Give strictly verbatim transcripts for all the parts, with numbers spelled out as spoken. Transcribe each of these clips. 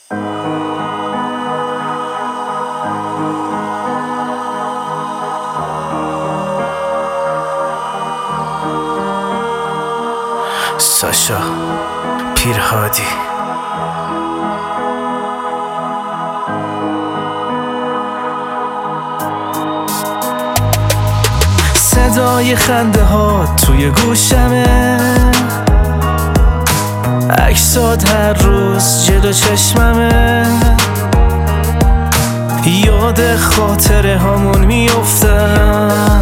ساشا پیرهادی. صدای خنده ها توی گوشمه، عکسات هر روز جلو چشممه، یاد خاطره هامون میافتم،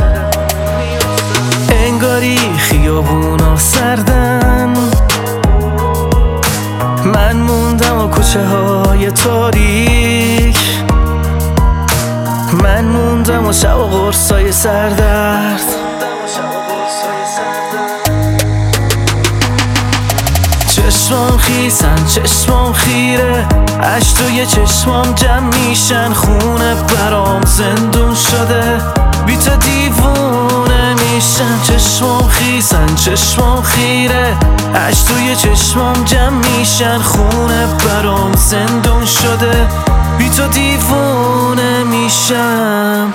انگاری خیابونا سردن، من موندم و کوچه های تاریک، من موندم و شب و قرصای سردرد. چشمام خیسن چشمام خیره، اش توی چشمام جمع میشن، خونه برام زندون شده، بی تو دیوونه میشن. چشمام خیسن چشمام خیره، اش توی چشمام جمع میشن، خونه برام زندون شده، بی تو دیوونه میشم.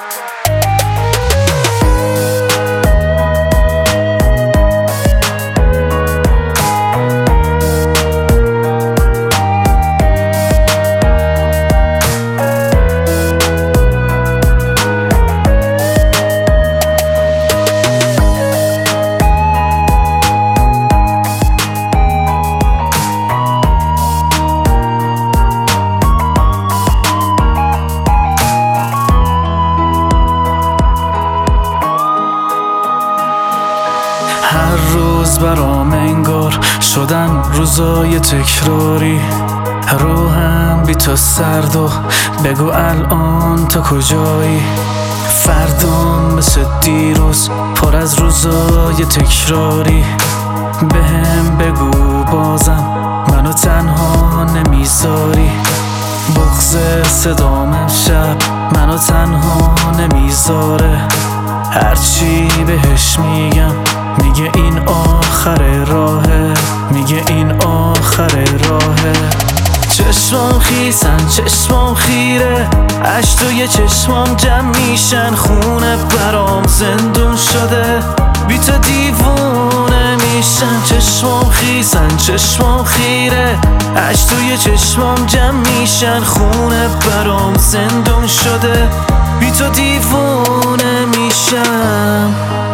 هر روز برام انگار شدن روزای تکراری، روحم بی تو سرد و بگو الان تا کجایی، فردام مثل دیروز پر از روزای تکراری، بهم بگو بازم منو تنها نمیذاری، بغض صدام امشب منو تنها نمیذاره، هرچی بهش میگم میگه این آخر راهه، میگه این آخر راهه. چشمام خیسن چشمام خیره، اش توی چشمام جمع میشن، خونه برام زندون شده، بی تو دیوونه میشن. چشمام خیسن چشمام خیره، اش توی چشمام جمع میشن، خونه برام زندون شده، بی تو دیوونه میشم.